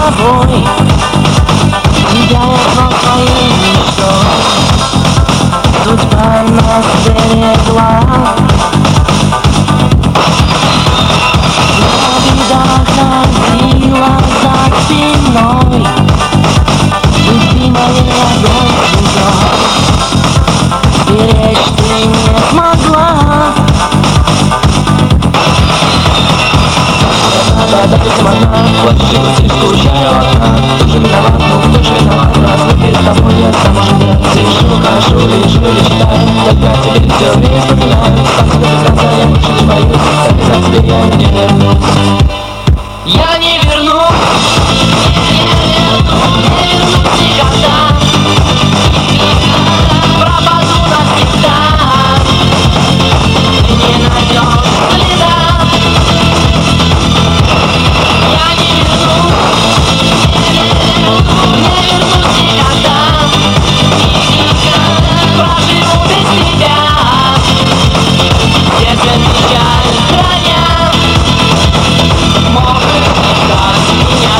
тобой, сияет над твоей мечтой. Судьба нас берегла. Я ходила за спиной, любимая ладонь чужой, беречь ты не смогла. Хочешь грустить, скучаю одна. Кто же виноват, ну кто же виноват? Разлуки с тобой я сама же сижу, хожу, лежу, читаю. Тогда тебе все время вспоминаю. Спасибо без конца, я больше не боюсь. Обязательно тебе я не вернусь. Я не вернусь, не вернусь никогда. Пропаду навсегда, ты не найдешь следа. Я не вернусь, не вернусь никогда. Проживу без тебя, сердце печаль храня. Может ждать меня.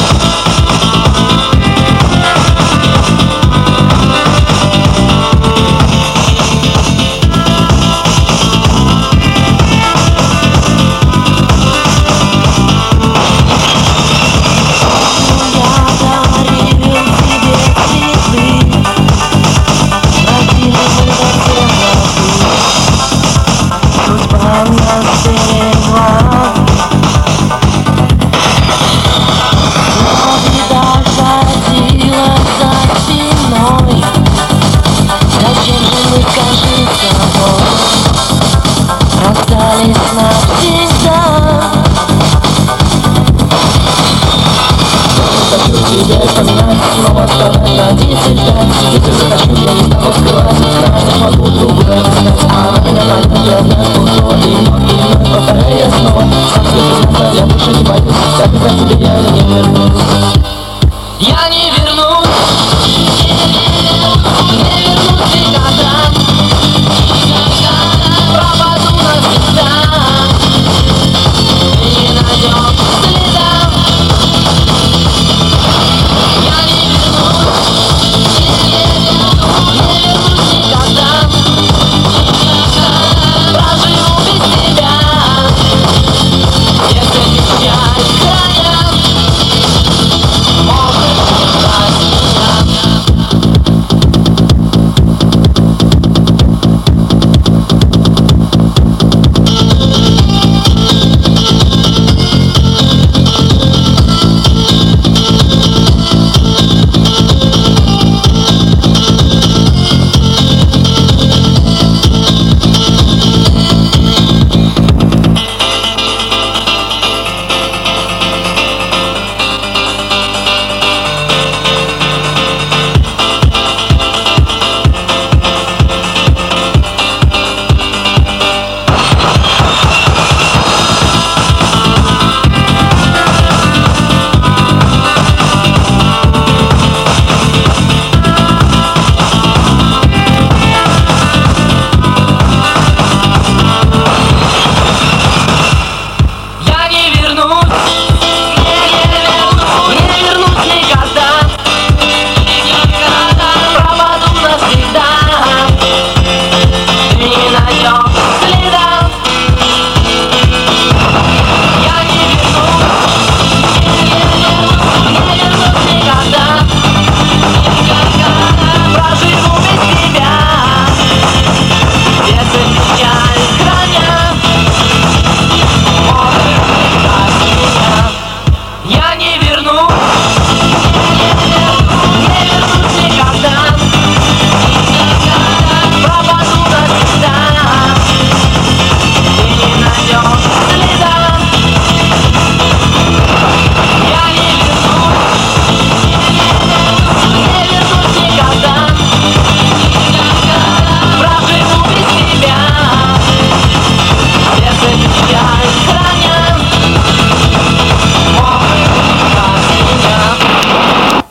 Расстались навсегда. Хочу тебя вспоминать, снова вставать на 10 лет. Если захочу, я не стану скрывать. Знаю, не могу другое сказать. Она меня поймет, я знаю, что и вновь повторяю я снова. Сам себе признаться, я больше не боюсь. Обязательно тебе я не вернусь.